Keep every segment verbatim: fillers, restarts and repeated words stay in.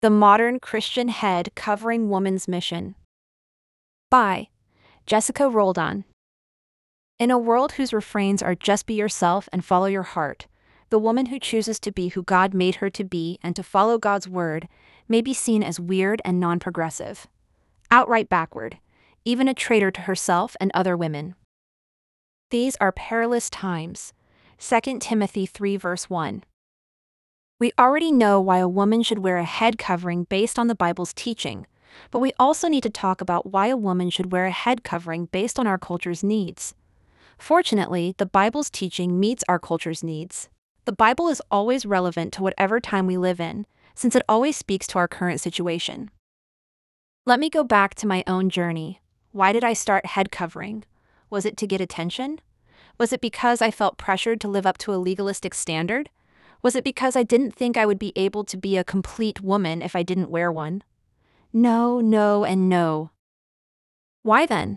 The Modern Christian Head Covering Woman's Mission. By Jessica Roldan. In a world whose refrains are just be yourself and follow your heart, the woman who chooses to be who God made her to be and to follow God's word may be seen as weird and non-progressive, outright backward, even a traitor to herself and other women. These are perilous times. Second Timothy three verse one. We already know why a woman should wear a head covering based on the Bible's teaching, but we also need to talk about why a woman should wear a head covering based on our culture's needs. Fortunately, the Bible's teaching meets our culture's needs. The Bible is always relevant to whatever time we live in, since it always speaks to our current situation. Let me go back to my own journey. Why did I start head covering? Was it to get attention? Was it because I felt pressured to live up to a legalistic standard? Was it because I didn't think I would be able to be a complete woman if I didn't wear one? No, no, and no. Why then?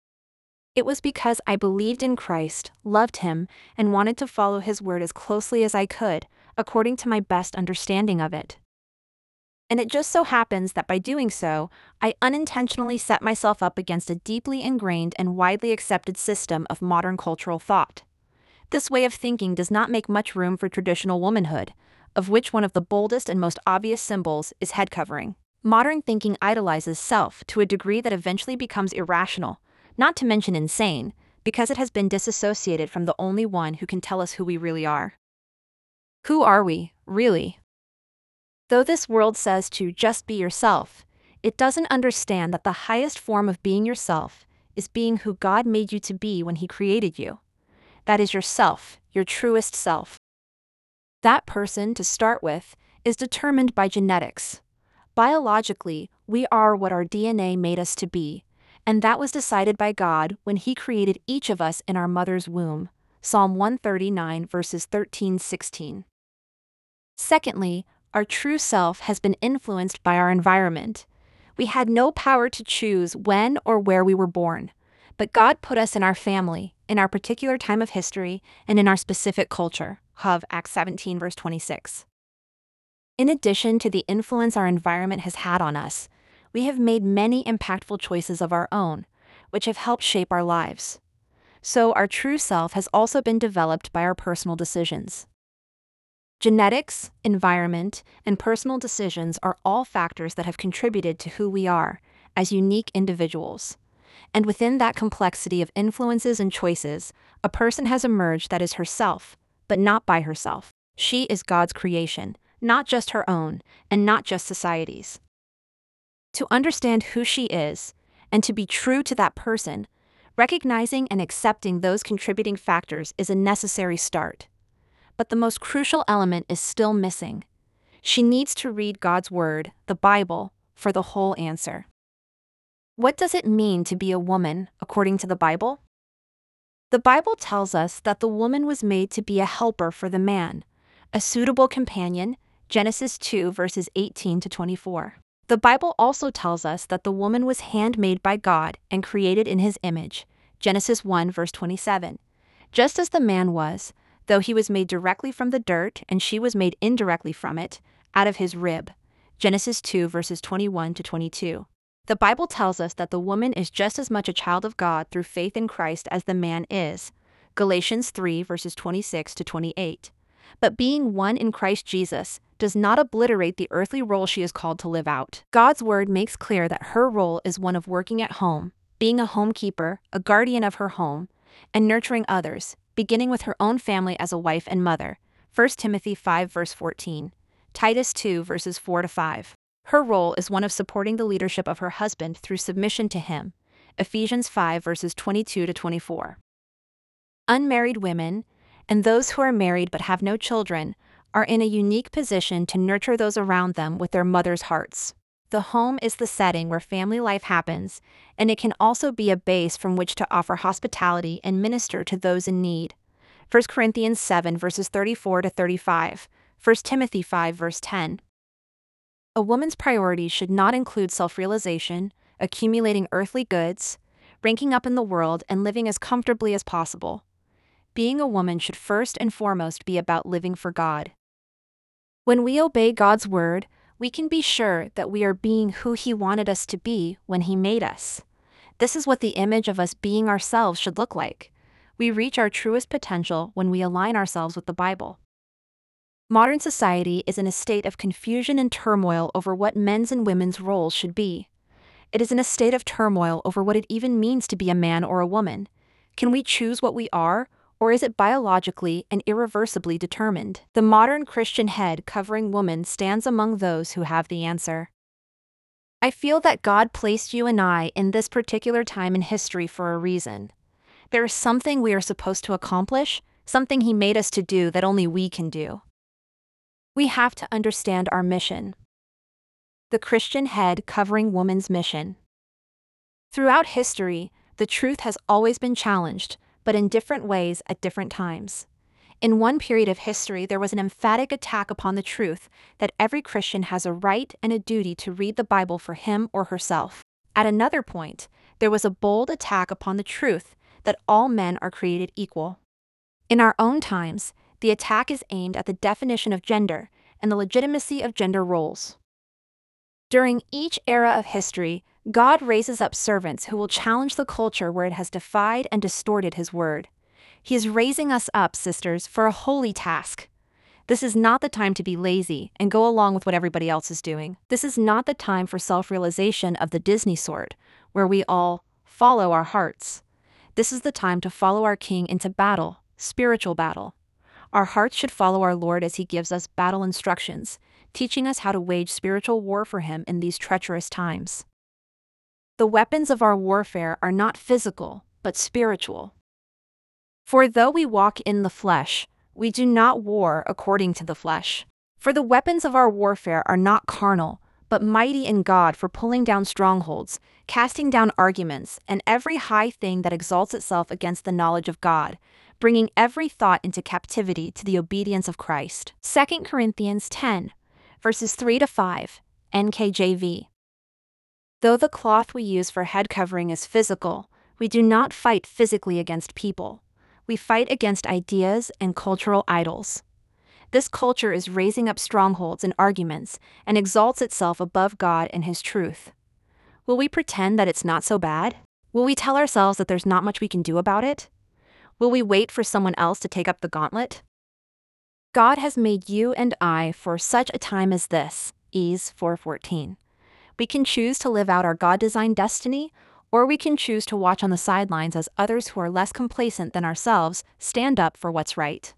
It was because I believed in Christ, loved Him, and wanted to follow His word as closely as I could, according to my best understanding of it. And it just so happens that by doing so, I unintentionally set myself up against a deeply ingrained and widely accepted system of modern cultural thought. This way of thinking does not make much room for traditional womanhood, of which one of the boldest and most obvious symbols is head covering. Modern thinking idolizes self to a degree that eventually becomes irrational, not to mention insane, because it has been disassociated from the only one who can tell us who we really are. Who are we, really? Though this world says to just be yourself, it doesn't understand that the highest form of being yourself is being who God made you to be when He created you. That is yourself, your truest self. That person, to start with, is determined by genetics. Biologically, we are what our D N A made us to be, and that was decided by God when He created each of us in our mother's womb. Psalm one thirty-nine verses thirteen to sixteen. Secondly, our true self has been influenced by our environment. We had no power to choose when or where we were born, but God put us in our family, in our particular time of history, and in our specific culture. Hov. Acts seventeen verse twenty-six. In addition to the influence our environment has had on us, we have made many impactful choices of our own, which have helped shape our lives. So our true self has also been developed by our personal decisions. Genetics, environment, and personal decisions are all factors that have contributed to who we are as unique individuals. And within that complexity of influences and choices, a person has emerged that is herself, but not by herself. She is God's creation, not just her own, and not just society's. To understand who she is, and to be true to that person, recognizing and accepting those contributing factors is a necessary start. But the most crucial element is still missing. She needs to read God's word, the Bible, for the whole answer. What does it mean to be a woman, according to the Bible? The Bible tells us that the woman was made to be a helper for the man, a suitable companion, Genesis two verses eighteen to twenty-four. The Bible also tells us that the woman was handmade by God and created in His image, Genesis one verse twenty-seven. Just as the man was, though he was made directly from the dirt and she was made indirectly from it, out of his rib, Genesis two verses twenty-one to twenty-two. The Bible tells us that the woman is just as much a child of God through faith in Christ as the man is, Galatians three verses twenty-six to twenty-eight. But being one in Christ Jesus does not obliterate the earthly role she is called to live out. God's word makes clear that her role is one of working at home, being a homekeeper, a guardian of her home, and nurturing others, beginning with her own family as a wife and mother, First Timothy five verse fourteen, Titus two verses four to five. Her role is one of supporting the leadership of her husband through submission to him, Ephesians five verses twenty-two to twenty-four. Unmarried women, and those who are married but have no children, are in a unique position to nurture those around them with their mother's hearts. The home is the setting where family life happens, and it can also be a base from which to offer hospitality and minister to those in need. First Corinthians seven verses thirty-four to thirty-five, First Timothy five verse ten. A woman's priorities should not include self-realization, accumulating earthly goods, ranking up in the world, and living as comfortably as possible. Being a woman should first and foremost be about living for God. When we obey God's word, we can be sure that we are being who He wanted us to be when He made us. This is what the image of us being ourselves should look like. We reach our truest potential when we align ourselves with the Bible. Modern society is in a state of confusion and turmoil over what men's and women's roles should be. It is in a state of turmoil over what it even means to be a man or a woman. Can we choose what we are, or is it biologically and irreversibly determined? The modern Christian head covering woman stands among those who have the answer. I feel that God placed you and I in this particular time in history for a reason. There is something we are supposed to accomplish, something He made us to do that only we can do. We have to understand our mission. The Christian head covering woman's mission. Throughout history, the truth has always been challenged, but in different ways at different times. In one period of history, there was an emphatic attack upon the truth that every Christian has a right and a duty to read the Bible for him or herself. At another point, there was a bold attack upon the truth that all men are created equal. In our own times, the attack is aimed at the definition of gender and the legitimacy of gender roles. During each era of history, God raises up servants who will challenge the culture where it has defied and distorted His word. He is raising us up, sisters, for a holy task. This is not the time to be lazy and go along with what everybody else is doing. This is not the time for self-realization of the Disney sort, where we all follow our hearts. This is the time to follow our King into battle, spiritual battle. Our hearts should follow our Lord as He gives us battle instructions, teaching us how to wage spiritual war for Him in these treacherous times. The weapons of our warfare are not physical, but spiritual. For though we walk in the flesh, we do not war according to the flesh. For the weapons of our warfare are not carnal, but mighty in God for pulling down strongholds, casting down arguments, and every high thing that exalts itself against the knowledge of God, bringing every thought into captivity to the obedience of Christ. Second Corinthians ten, verses three to five, N K J V. Though the cloth we use for head covering is physical, we do not fight physically against people. We fight against ideas and cultural idols. This culture is raising up strongholds and arguments and exalts itself above God and His truth. Will we pretend that it's not so bad? Will we tell ourselves that there's not much we can do about it? Will we wait for someone else to take up the gauntlet? God has made you and I for such a time as this, Ephesians four fourteen. We can choose to live out our God-designed destiny, or we can choose to watch on the sidelines as others who are less complacent than ourselves stand up for what's right.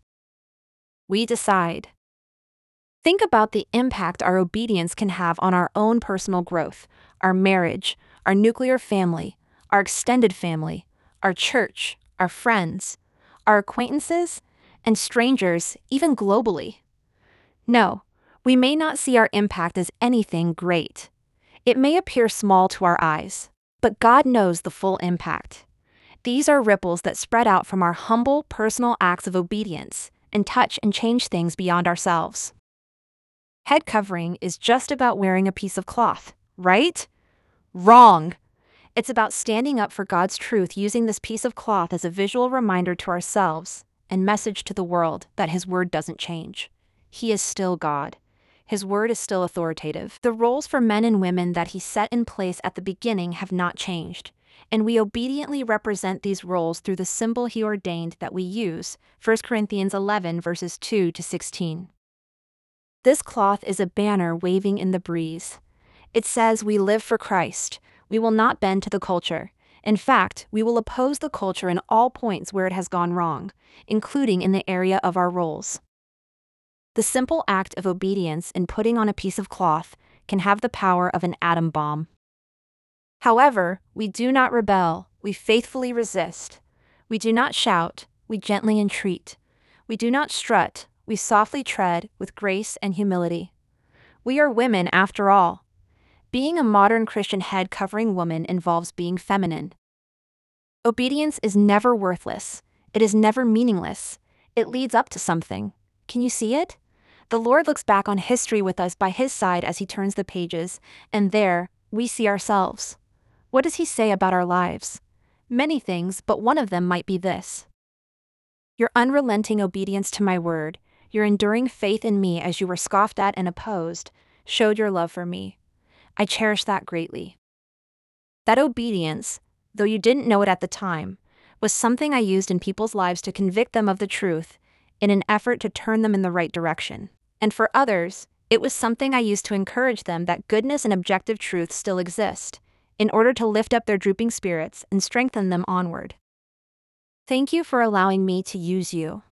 We decide. Think about the impact our obedience can have on our own personal growth, our marriage, our nuclear family, our extended family, our church, our friends, our acquaintances, and strangers, even globally. No, we may not see our impact as anything great. It may appear small to our eyes, but God knows the full impact. These are ripples that spread out from our humble, personal acts of obedience and touch and change things beyond ourselves. Head covering is just about wearing a piece of cloth, right? Wrong! It's about standing up for God's truth using this piece of cloth as a visual reminder to ourselves and message to the world that His word doesn't change. He is still God. His word is still authoritative. The roles for men and women that He set in place at the beginning have not changed, and we obediently represent these roles through the symbol He ordained that we use, First Corinthians eleven verses two to sixteen. This cloth is a banner waving in the breeze. It says we live for Christ. We will not bend to the culture. In fact, we will oppose the culture in all points where it has gone wrong, including in the area of our roles. The simple act of obedience in putting on a piece of cloth can have the power of an atom bomb. However, we do not rebel, we faithfully resist. We do not shout, we gently entreat. We do not strut, we softly tread with grace and humility. We are women after all. Being a modern Christian head covering woman involves being feminine. Obedience is never worthless. It is never meaningless. It leads up to something. Can you see it? The Lord looks back on history with us by His side as He turns the pages, and there, we see ourselves. What does He say about our lives? Many things, but one of them might be this. Your unrelenting obedience to my word, your enduring faith in me as you were scoffed at and opposed, showed your love for me. I cherish that greatly. That obedience, though you didn't know it at the time, was something I used in people's lives to convict them of the truth in an effort to turn them in the right direction. And for others, it was something I used to encourage them that goodness and objective truth still exist, in order to lift up their drooping spirits and strengthen them onward. Thank you for allowing me to use you.